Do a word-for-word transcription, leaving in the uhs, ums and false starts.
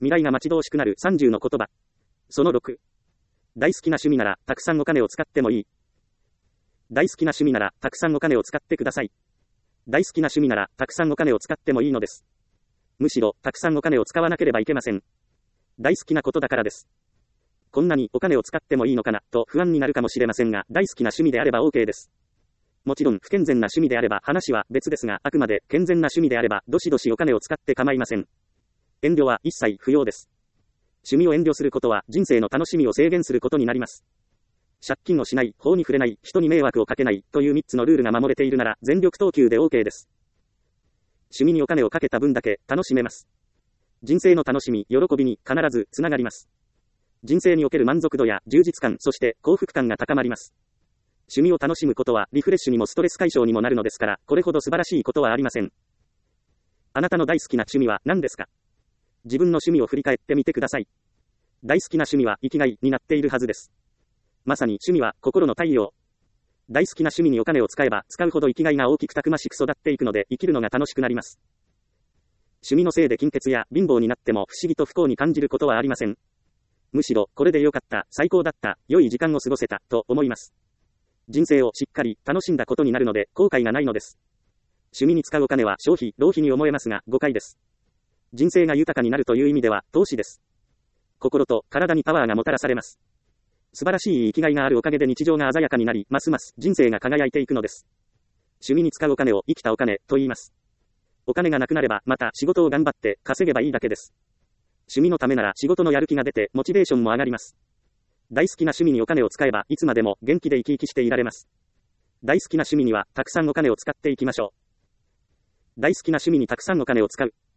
未来が待ち遠しくなるさんじゅうの言葉。そのろく。大好きな趣味なら、たくさんお金を使ってもいい。大好きな趣味なら、たくさんお金を使ってください。大好きな趣味なら、たくさんお金を使ってもいいのです。むしろ、たくさんお金を使わなければいけません。大好きなことだからです。こんなにお金を使ってもいいのかな、と不安になるかもしれませんが、大好きな趣味であれば OK です。もちろん、不健全な趣味であれば話は別ですが、あくまで健全な趣味であれば、どしどしお金を使って構いません。遠慮は一切不要です。趣味を遠慮することは、人生の楽しみを制限することになります。借金をしない、法に触れない、人に迷惑をかけない、というみっつのルールが守れているなら、全力投球で OK です。趣味にお金をかけた分だけ、楽しめます。人生の楽しみ、喜びに、必ず、つながります。人生における満足度や、充実感、そして、幸福感が高まります。趣味を楽しむことは、リフレッシュにもストレス解消にもなるのですから、これほど素晴らしいことはありません。あなたの大好きな趣味は何ですか？自分の趣味を振り返ってみてください。大好きな趣味は生きがいになっているはずです。まさに趣味は心の太陽。大好きな趣味にお金を使えば使うほど生きがいが大きくたくましく育っていくので生きるのが楽しくなります。趣味のせいで金欠や貧乏になっても不思議と不幸に感じることはありません。むしろこれで良かった、最高だった、良い時間を過ごせたと思います。人生をしっかり楽しんだことになるので後悔がないのです。趣味に使うお金は消費、浪費に思えますが誤解です。人生が豊かになるという意味では投資です。心と体にパワーがもたらされます。素晴らしい生きがいがあるおかげで日常が鮮やかになり、ますます人生が輝いていくのです。趣味に使うお金を生きたお金と言います。お金がなくなればまた仕事を頑張って稼げばいいだけです。趣味のためなら仕事のやる気が出てモチベーションも上がります。大好きな趣味にお金を使えばいつまでも元気で生き生きしていられます。大好きな趣味にはたくさんお金を使っていきましょう。大好きな趣味にたくさんお金を使う。